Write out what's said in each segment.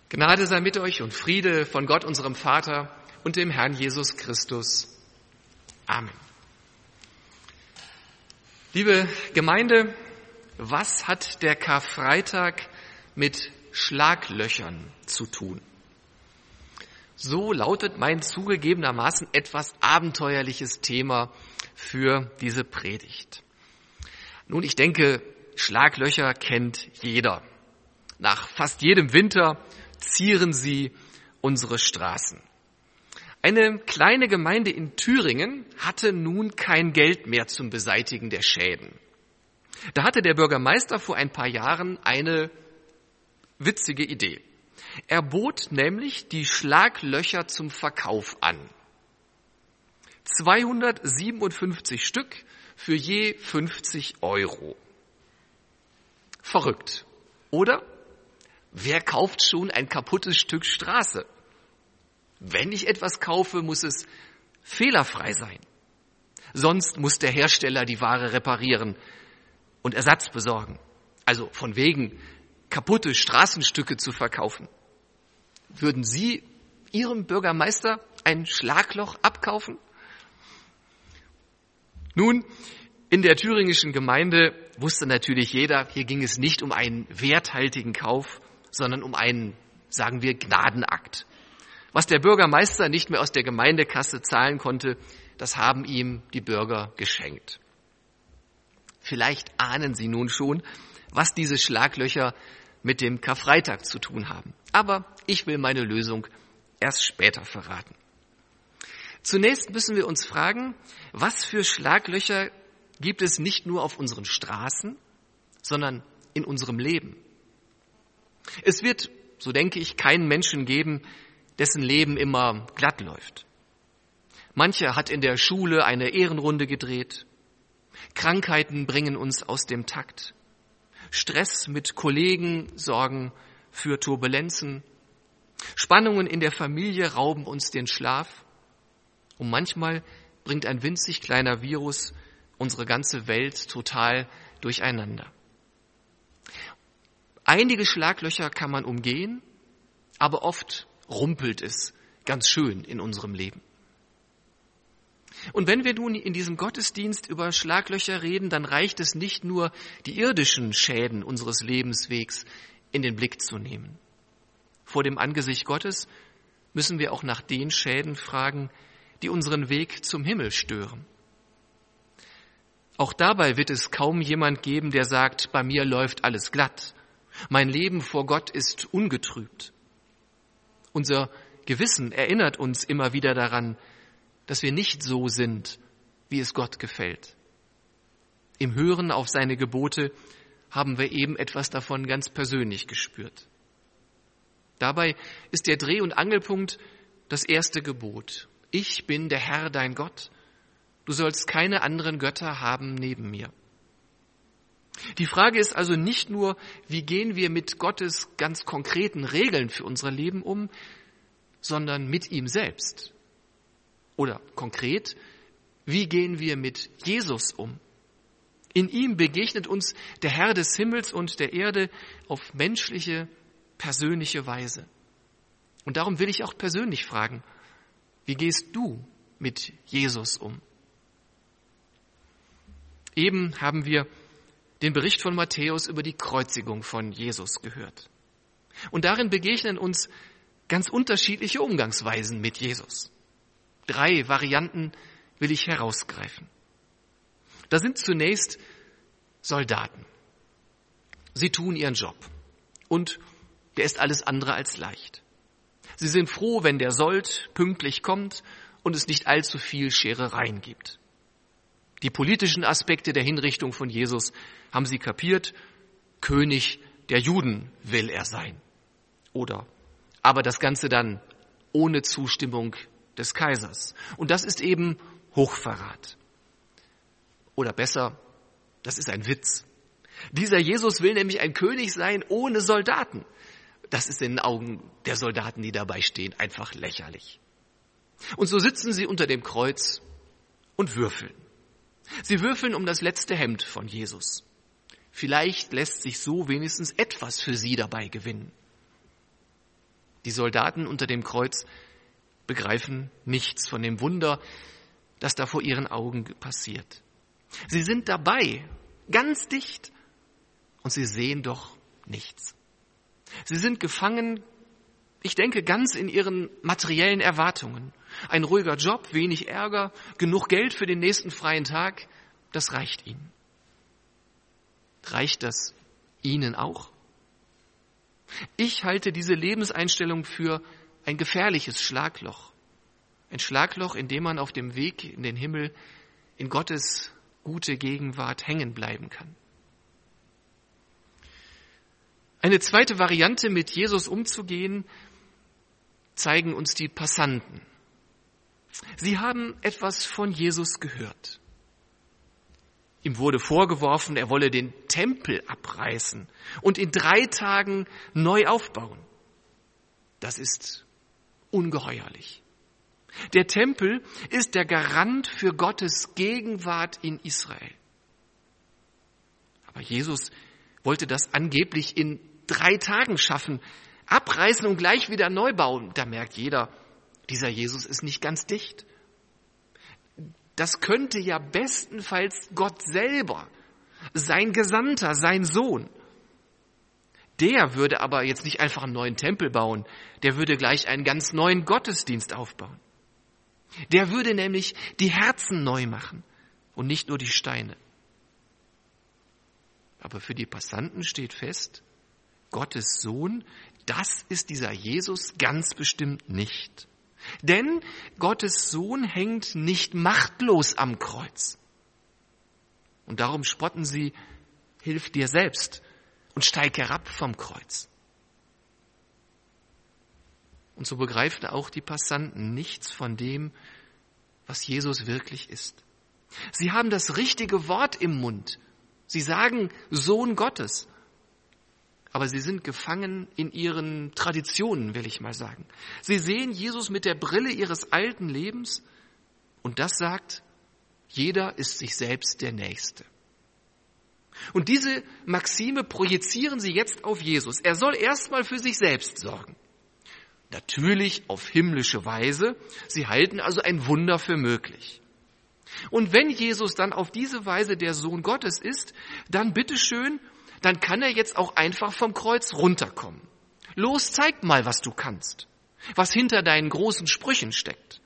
Gnade sei mit euch und Friede von Gott, unserem Vater und dem Herrn Jesus Christus. Amen. Liebe Gemeinde, was hat der Karfreitag mit Schlaglöchern zu tun? So lautet mein zugegebenermaßen etwas abenteuerliches Thema für diese Predigt. Nun, ich denke, Schlaglöcher kennt jeder. Nach fast jedem Winter zieren sie unsere Straßen. Eine kleine Gemeinde in Thüringen hatte nun kein Geld mehr zum Beseitigen der Schäden. Da hatte der Bürgermeister vor ein paar Jahren eine witzige Idee. Er bot nämlich die Schlaglöcher zum Verkauf an. 257 Stück für je 50 €. Verrückt, oder? Wer kauft schon ein kaputtes Stück Straße? Wenn ich etwas kaufe, muss es fehlerfrei sein. Sonst muss der Hersteller die Ware reparieren und Ersatz besorgen. Also von wegen kaputte Straßenstücke zu verkaufen. Würden Sie Ihrem Bürgermeister ein Schlagloch abkaufen? Nun, in der thüringischen Gemeinde wusste natürlich jeder, hier ging es nicht um einen werthaltigen Kauf, sondern um einen, sagen wir, Gnadenakt. Was der Bürgermeister nicht mehr aus der Gemeindekasse zahlen konnte, das haben ihm die Bürger geschenkt. Vielleicht ahnen Sie nun schon, was diese Schlaglöcher mit dem Karfreitag zu tun haben. Aber ich will meine Lösung erst später verraten. Zunächst müssen wir uns fragen, was für Schlaglöcher gibt es nicht nur auf unseren Straßen, sondern in unserem Leben. Es wird, so denke ich, keinen Menschen geben, dessen Leben immer glatt läuft. Mancher hat in der Schule eine Ehrenrunde gedreht. Krankheiten bringen uns aus dem Takt. Stress mit Kollegen sorgen für Turbulenzen. Spannungen in der Familie rauben uns den Schlaf. Und manchmal bringt ein winzig kleiner Virus unsere ganze Welt total durcheinander. Einige Schlaglöcher kann man umgehen, aber oft rumpelt es ganz schön in unserem Leben. Und wenn wir nun in diesem Gottesdienst über Schlaglöcher reden, dann reicht es nicht nur, die irdischen Schäden unseres Lebenswegs in den Blick zu nehmen. Vor dem Angesicht Gottes müssen wir auch nach den Schäden fragen, die unseren Weg zum Himmel stören. Auch dabei wird es kaum jemand geben, der sagt, bei mir läuft alles glatt. Mein Leben vor Gott ist ungetrübt. Unser Gewissen erinnert uns immer wieder daran, dass wir nicht so sind, wie es Gott gefällt. Im Hören auf seine Gebote haben wir eben etwas davon ganz persönlich gespürt. Dabei ist der Dreh- und Angelpunkt das erste Gebot. Ich bin der Herr, dein Gott. Du sollst keine anderen Götter haben neben mir. Die Frage ist also nicht nur, wie gehen wir mit Gottes ganz konkreten Regeln für unser Leben um, sondern mit ihm selbst. Oder konkret, wie gehen wir mit Jesus um? In ihm begegnet uns der Herr des Himmels und der Erde auf menschliche, persönliche Weise. Und darum will ich auch persönlich fragen, wie gehst du mit Jesus um? Eben haben wir den Bericht von Matthäus über die Kreuzigung von Jesus gehört. Und darin begegnen uns ganz unterschiedliche Umgangsweisen mit Jesus. 3 Varianten will ich herausgreifen. Da sind zunächst Soldaten. Sie tun ihren Job und der ist alles andere als leicht. Sie sind froh, wenn der Sold pünktlich kommt und es nicht allzu viel Scherereien gibt. Die politischen Aspekte der Hinrichtung von Jesus haben sie kapiert. König der Juden will er sein. Oder aber das Ganze dann ohne Zustimmung des Kaisers. Und das ist eben Hochverrat. Oder besser, das ist ein Witz. Dieser Jesus will nämlich ein König sein ohne Soldaten. Das ist in den Augen der Soldaten, die dabei stehen, einfach lächerlich. Und so sitzen sie unter dem Kreuz und würfeln. Sie würfeln um das letzte Hemd von Jesus. Vielleicht lässt sich so wenigstens etwas für sie dabei gewinnen. Die Soldaten unter dem Kreuz begreifen nichts von dem Wunder, das da vor ihren Augen passiert. Sie sind dabei, ganz dicht, und sie sehen doch nichts. Sie sind gefangen, ich denke, ganz in ihren materiellen Erwartungen. Ein ruhiger Job, wenig Ärger, genug Geld für den nächsten freien Tag, das reicht ihnen. Reicht das Ihnen auch? Ich halte diese Lebenseinstellung für ein gefährliches Schlagloch. Ein Schlagloch, in dem man auf dem Weg in den Himmel in Gottes gute Gegenwart hängen bleiben kann. Eine zweite Variante, mit Jesus umzugehen, zeigen uns die Passanten. Sie haben etwas von Jesus gehört. Ihm wurde vorgeworfen, er wolle den Tempel abreißen und in 3 Tagen neu aufbauen. Das ist ungeheuerlich. Der Tempel ist der Garant für Gottes Gegenwart in Israel. Aber Jesus wollte das angeblich in 3 Tagen schaffen, abreißen und gleich wieder neu bauen. Da merkt jeder, dieser Jesus ist nicht ganz dicht. Das könnte ja bestenfalls Gott selber, sein Gesandter, sein Sohn. Der würde aber jetzt nicht einfach einen neuen Tempel bauen, der würde gleich einen ganz neuen Gottesdienst aufbauen. Der würde nämlich die Herzen neu machen und nicht nur die Steine. Aber für die Passanten steht fest, Gottes Sohn, das ist dieser Jesus ganz bestimmt nicht. Denn Gottes Sohn hängt nicht machtlos am Kreuz. Und darum spotten sie, hilf dir selbst und steig herab vom Kreuz. Und so begreifen auch die Passanten nichts von dem, was Jesus wirklich ist. Sie haben das richtige Wort im Mund. Sie sagen Sohn Gottes. Aber sie sind gefangen in ihren Traditionen, will ich mal sagen. Sie sehen Jesus mit der Brille ihres alten Lebens und das sagt, jeder ist sich selbst der Nächste. Und diese Maxime projizieren sie jetzt auf Jesus. Er soll erstmal für sich selbst sorgen. Natürlich auf himmlische Weise. Sie halten also ein Wunder für möglich. Und wenn Jesus dann auf diese Weise der Sohn Gottes ist, dann bitteschön, dann kann er jetzt auch einfach vom Kreuz runterkommen. Los, zeig mal, was du kannst, was hinter deinen großen Sprüchen steckt.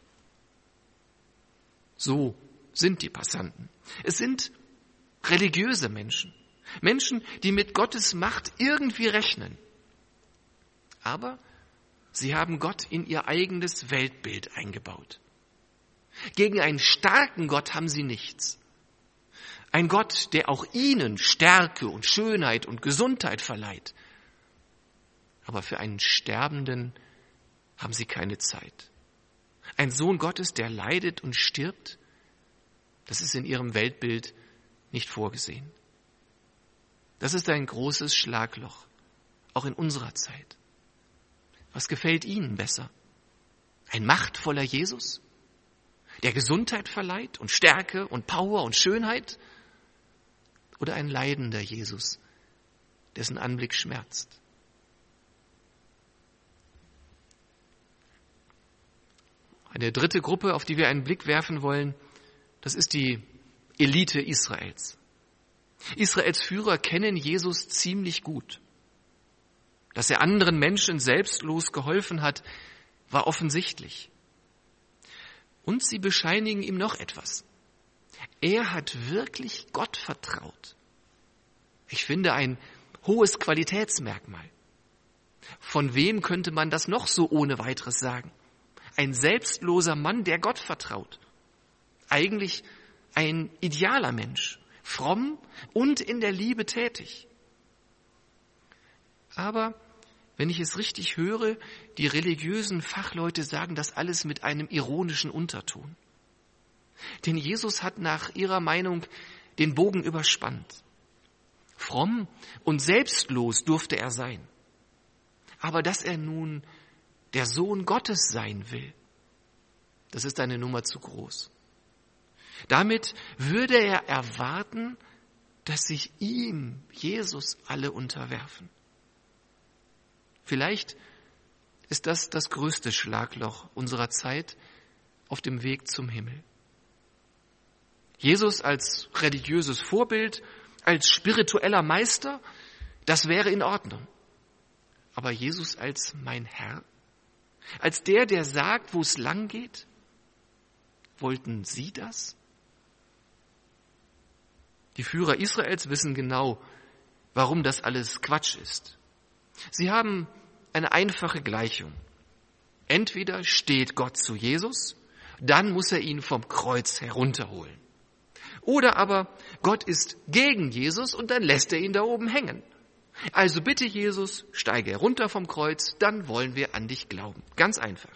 So sind die Passanten. Es sind religiöse Menschen, Menschen, die mit Gottes Macht irgendwie rechnen. Aber sie haben Gott in ihr eigenes Weltbild eingebaut. Gegen einen starken Gott haben sie nichts. Ein Gott, der auch ihnen Stärke und Schönheit und Gesundheit verleiht. Aber für einen Sterbenden haben sie keine Zeit. Ein Sohn Gottes, der leidet und stirbt, das ist in ihrem Weltbild nicht vorgesehen. Das ist ein großes Schlagloch, auch in unserer Zeit. Was gefällt Ihnen besser? Ein machtvoller Jesus, der Gesundheit verleiht und Stärke und Power und Schönheit? Oder ein leidender Jesus, dessen Anblick schmerzt? Eine dritte Gruppe, auf die wir einen Blick werfen wollen, das ist die Elite Israels. Israels Führer kennen Jesus ziemlich gut. Dass er anderen Menschen selbstlos geholfen hat, war offensichtlich. Und sie bescheinigen ihm noch etwas. Er hat wirklich Gott vertraut. Ich finde ein hohes Qualitätsmerkmal. Von wem könnte man das noch so ohne weiteres sagen? Ein selbstloser Mann, der Gott vertraut. Eigentlich ein idealer Mensch, fromm und in der Liebe tätig. Aber wenn ich es richtig höre, die religiösen Fachleute sagen das alles mit einem ironischen Unterton. Denn Jesus hat nach ihrer Meinung den Bogen überspannt. Fromm und selbstlos durfte er sein. Aber dass er nun der Sohn Gottes sein will, das ist eine Nummer zu groß. Damit würde er erwarten, dass sich ihm, Jesus, alle unterwerfen. Vielleicht ist das größte Schlagloch unserer Zeit auf dem Weg zum Himmel. Jesus als religiöses Vorbild, als spiritueller Meister, das wäre in Ordnung. Aber Jesus als mein Herr, als der sagt, wo es lang geht, wollten Sie das? Die Führer Israels wissen genau, warum das alles Quatsch ist. Sie haben eine einfache Gleichung. Entweder steht Gott zu Jesus, dann muss er ihn vom Kreuz herunterholen. Oder aber Gott ist gegen Jesus und dann lässt er ihn da oben hängen. Also bitte Jesus, steige herunter vom Kreuz, dann wollen wir an dich glauben. Ganz einfach.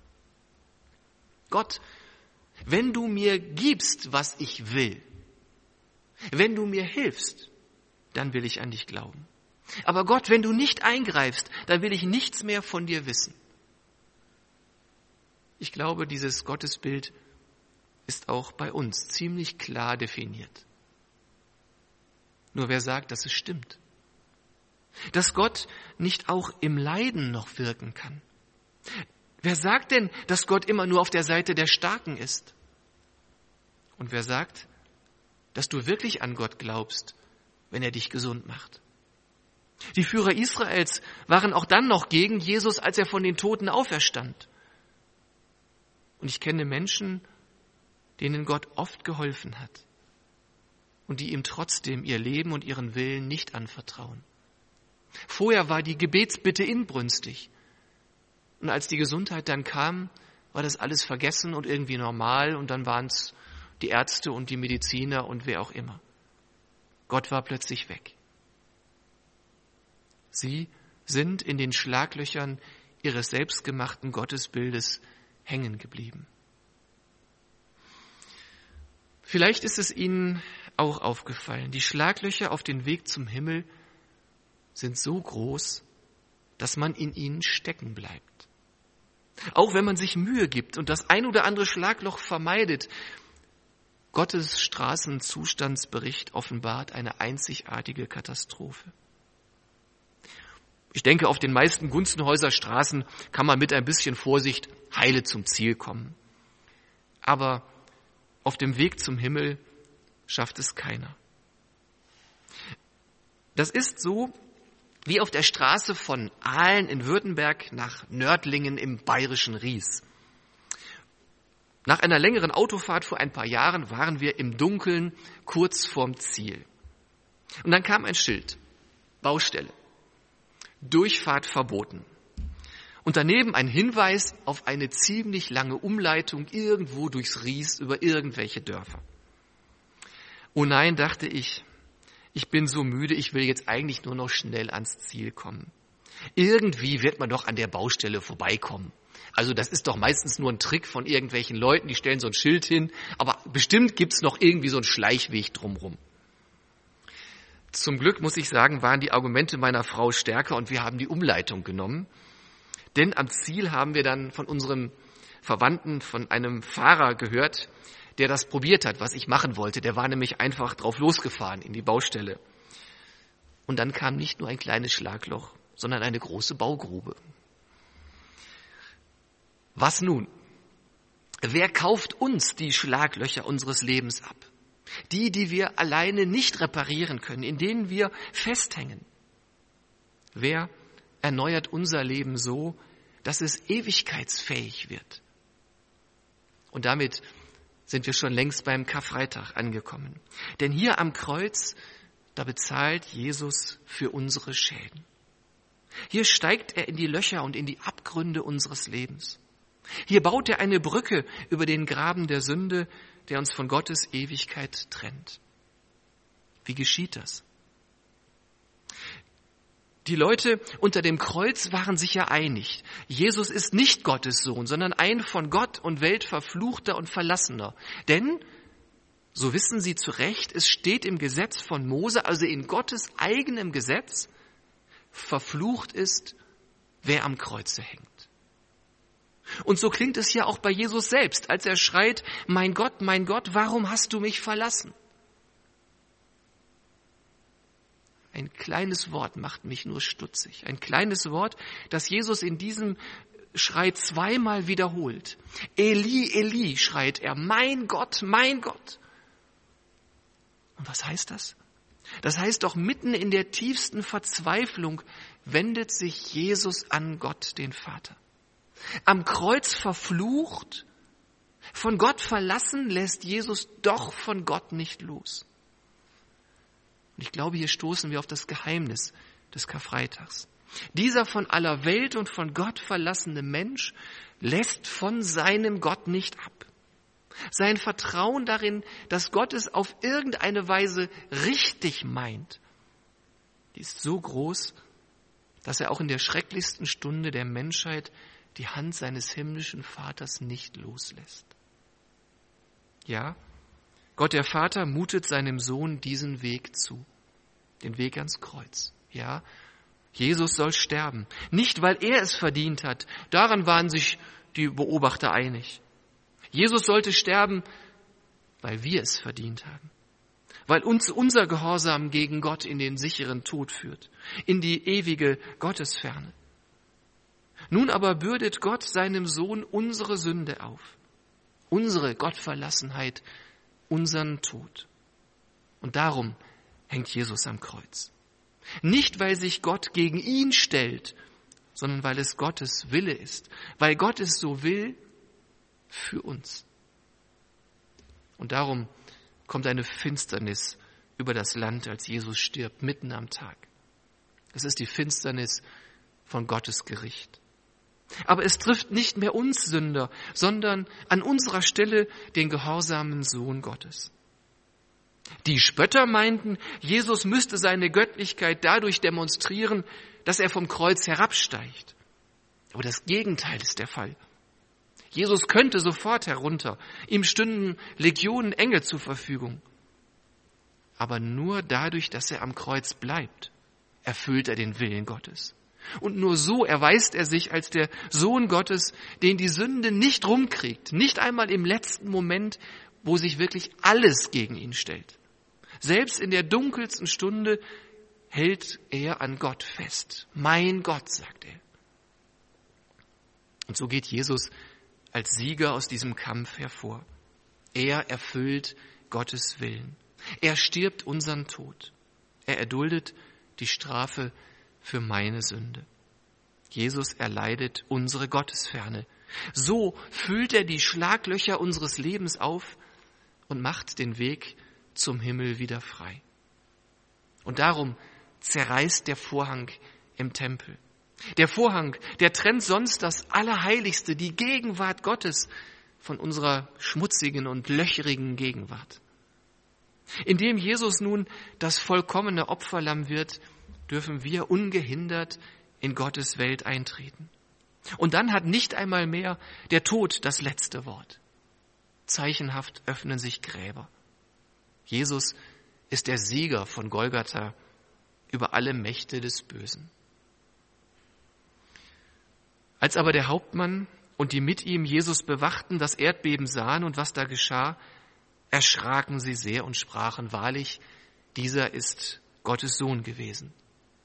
Gott, wenn du mir gibst, was ich will, wenn du mir hilfst, dann will ich an dich glauben. Aber Gott, wenn du nicht eingreifst, dann will ich nichts mehr von dir wissen. Ich glaube, dieses Gottesbild ist auch bei uns ziemlich klar definiert. Nur wer sagt, dass es stimmt? Dass Gott nicht auch im Leiden noch wirken kann? Wer sagt denn, dass Gott immer nur auf der Seite der Starken ist? Und wer sagt, dass du wirklich an Gott glaubst, wenn er dich gesund macht? Die Führer Israels waren auch dann noch gegen Jesus, als er von den Toten auferstand. Und ich kenne Menschen, denen Gott oft geholfen hat und die ihm trotzdem ihr Leben und ihren Willen nicht anvertrauen. Vorher war die Gebetsbitte inbrünstig. Und als die Gesundheit dann kam, war das alles vergessen und irgendwie normal und dann waren es die Ärzte und die Mediziner und wer auch immer. Gott war plötzlich weg. Sie sind in den Schlaglöchern ihres selbstgemachten Gottesbildes hängen geblieben. Vielleicht ist es Ihnen auch aufgefallen, die Schlaglöcher auf den Weg zum Himmel sind so groß, dass man in ihnen stecken bleibt. Auch wenn man sich Mühe gibt und das ein oder andere Schlagloch vermeidet, Gottes Straßenzustandsbericht offenbart eine einzigartige Katastrophe. Ich denke, auf den meisten Gunzenhäuser Straßen kann man mit ein bisschen Vorsicht heile zum Ziel kommen. Aber auf dem Weg zum Himmel schafft es keiner. Das ist so wie auf der Straße von Aalen in Württemberg nach Nördlingen im bayerischen Ries. Nach einer längeren Autofahrt vor ein paar Jahren waren wir im Dunkeln kurz vorm Ziel. Und dann kam ein Schild, Baustelle, Durchfahrt verboten. Und daneben ein Hinweis auf eine ziemlich lange Umleitung irgendwo durchs Ries über irgendwelche Dörfer. Oh nein, dachte ich bin so müde, ich will jetzt eigentlich nur noch schnell ans Ziel kommen. Irgendwie wird man doch an der Baustelle vorbeikommen. Also das ist doch meistens nur ein Trick von irgendwelchen Leuten, die stellen so ein Schild hin, aber bestimmt gibt's noch irgendwie so einen Schleichweg drumherum. Zum Glück, muss ich sagen, waren die Argumente meiner Frau stärker und wir haben die Umleitung genommen. Denn am Ziel haben wir dann von unserem Verwandten, von einem Fahrer gehört, der das probiert hat, was ich machen wollte. Der war nämlich einfach drauf losgefahren in die Baustelle. Und dann kam nicht nur ein kleines Schlagloch, sondern eine große Baugrube. Was nun? Wer kauft uns die Schlaglöcher unseres Lebens ab? Die wir alleine nicht reparieren können, in denen wir festhängen. Wer erneuert unser Leben so, dass es ewigkeitsfähig wird? Und damit sind wir schon längst beim Karfreitag angekommen. Denn hier am Kreuz, da bezahlt Jesus für unsere Schäden. Hier steigt er in die Löcher und in die Abgründe unseres Lebens. Hier baut er eine Brücke über den Graben der Sünde, der uns von Gottes Ewigkeit trennt. Wie geschieht das? Die Leute unter dem Kreuz waren sich ja einig. Jesus ist nicht Gottes Sohn, sondern ein von Gott und Welt verfluchter und verlassener. Denn, so wissen sie zu Recht, es steht im Gesetz von Mose, also in Gottes eigenem Gesetz, verflucht ist, wer am Kreuze hängt. Und so klingt es ja auch bei Jesus selbst, als er schreit, mein Gott, warum hast du mich verlassen? Ein kleines Wort macht mich nur stutzig. Ein kleines Wort, das Jesus in diesem Schrei zweimal wiederholt. Eli, Eli, schreit er, mein Gott, mein Gott. Und was heißt das? Das heißt doch, mitten in der tiefsten Verzweiflung wendet sich Jesus an Gott, den Vater. Am Kreuz verflucht, von Gott verlassen, lässt Jesus doch von Gott nicht los. Und ich glaube, hier stoßen wir auf das Geheimnis des Karfreitags. Dieser von aller Welt und von Gott verlassene Mensch lässt von seinem Gott nicht ab. Sein Vertrauen darin, dass Gott es auf irgendeine Weise richtig meint, die ist so groß, dass er auch in der schrecklichsten Stunde der Menschheit die Hand seines himmlischen Vaters nicht loslässt. Ja, Gott der Vater mutet seinem Sohn diesen Weg zu, den Weg ans Kreuz. Ja, Jesus soll sterben, nicht weil er es verdient hat, daran waren sich die Beobachter einig. Jesus sollte sterben, weil wir es verdient haben, weil uns unser Gehorsam gegen Gott in den sicheren Tod führt, in die ewige Gottesferne. Nun aber bürdet Gott seinem Sohn unsere Sünde auf, unsere Gottverlassenheit, unseren Tod. Und darum hängt Jesus am Kreuz. Nicht, weil sich Gott gegen ihn stellt, sondern weil es Gottes Wille ist, weil Gott es so will für uns. Und darum kommt eine Finsternis über das Land, als Jesus stirbt, mitten am Tag. Es ist die Finsternis von Gottes Gericht. Aber es trifft nicht mehr uns Sünder, sondern an unserer Stelle den gehorsamen Sohn Gottes. Die Spötter meinten, Jesus müsste seine Göttlichkeit dadurch demonstrieren, dass er vom Kreuz herabsteigt. Aber das Gegenteil ist der Fall. Jesus könnte sofort herunter, ihm stünden Legionen Engel zur Verfügung. Aber nur dadurch, dass er am Kreuz bleibt, erfüllt er den Willen Gottes. Und nur so erweist er sich als der Sohn Gottes, den die Sünde nicht rumkriegt, nicht einmal im letzten Moment, wo sich wirklich alles gegen ihn stellt. Selbst in der dunkelsten Stunde hält er an Gott fest. Mein Gott, sagt er. Und so geht Jesus als Sieger aus diesem Kampf hervor. Er erfüllt Gottes Willen. Er stirbt unseren Tod. Er erduldet die Strafe für meine Sünde. Jesus erleidet unsere Gottesferne. So füllt er die Schlaglöcher unseres Lebens auf und macht den Weg zum Himmel wieder frei. Und darum zerreißt der Vorhang im Tempel. Der Vorhang, der trennt sonst das Allerheiligste, die Gegenwart Gottes, von unserer schmutzigen und löcherigen Gegenwart. Indem Jesus nun das vollkommene Opferlamm wird, dürfen wir ungehindert in Gottes Welt eintreten. Und dann hat nicht einmal mehr der Tod das letzte Wort. Zeichenhaft öffnen sich Gräber. Jesus ist der Sieger von Golgatha über alle Mächte des Bösen. Als aber der Hauptmann und die mit ihm Jesus bewachten, das Erdbeben sahen und was da geschah, erschraken sie sehr und sprachen, wahrlich, dieser ist Gottes Sohn gewesen.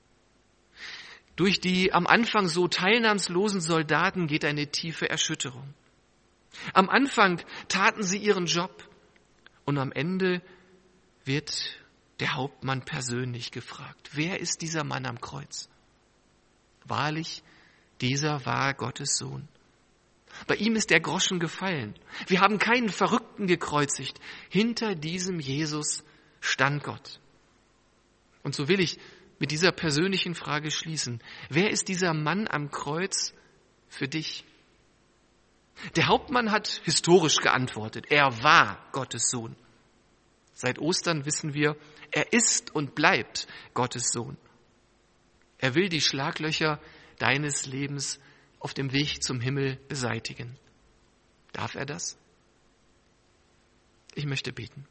Durch die am Anfang so teilnahmslosen Soldaten geht eine tiefe Erschütterung. Am Anfang taten sie ihren Job und am Ende wird der Hauptmann persönlich gefragt. Wer ist dieser Mann am Kreuz? Wahrlich, dieser war Gottes Sohn. Bei ihm ist der Groschen gefallen. Wir haben keinen Verrückten gekreuzigt. Hinter diesem Jesus stand Gott. Und so will ich mit dieser persönlichen Frage schließen. Wer ist dieser Mann am Kreuz für dich? Der Hauptmann hat historisch geantwortet. Er war Gottes Sohn. Seit Ostern wissen wir, er ist und bleibt Gottes Sohn. Er will die Schlaglöcher deines Lebens auf dem Weg zum Himmel beseitigen. Darf er das? Ich möchte beten.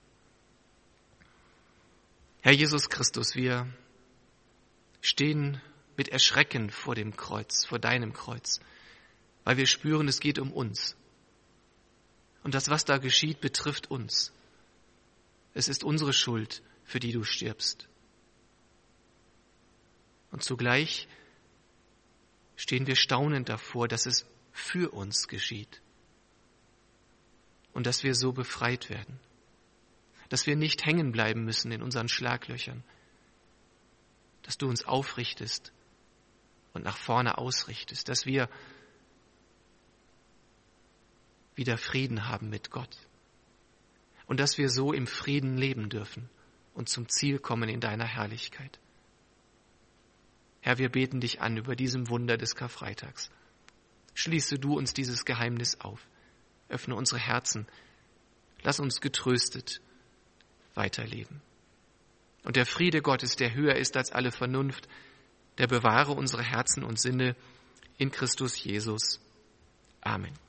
Herr Jesus Christus, wir stehen mit Erschrecken vor dem Kreuz, vor deinem Kreuz, weil wir spüren, es geht um uns. Und das, was da geschieht, betrifft uns. Es ist unsere Schuld, für die du stirbst. Und zugleich stehen wir staunend davor, dass es für uns geschieht und dass wir so befreit werden, dass wir nicht hängen bleiben müssen in unseren Schlaglöchern, dass du uns aufrichtest und nach vorne ausrichtest, dass wir wieder Frieden haben mit Gott und dass wir so im Frieden leben dürfen und zum Ziel kommen in deiner Herrlichkeit. Herr, wir beten dich an über diesem Wunder des Karfreitags. Schließe du uns dieses Geheimnis auf. Öffne unsere Herzen. Lass uns getröstet weiterleben. Und der Friede Gottes, der höher ist als alle Vernunft, der bewahre unsere Herzen und Sinne in Christus Jesus. Amen.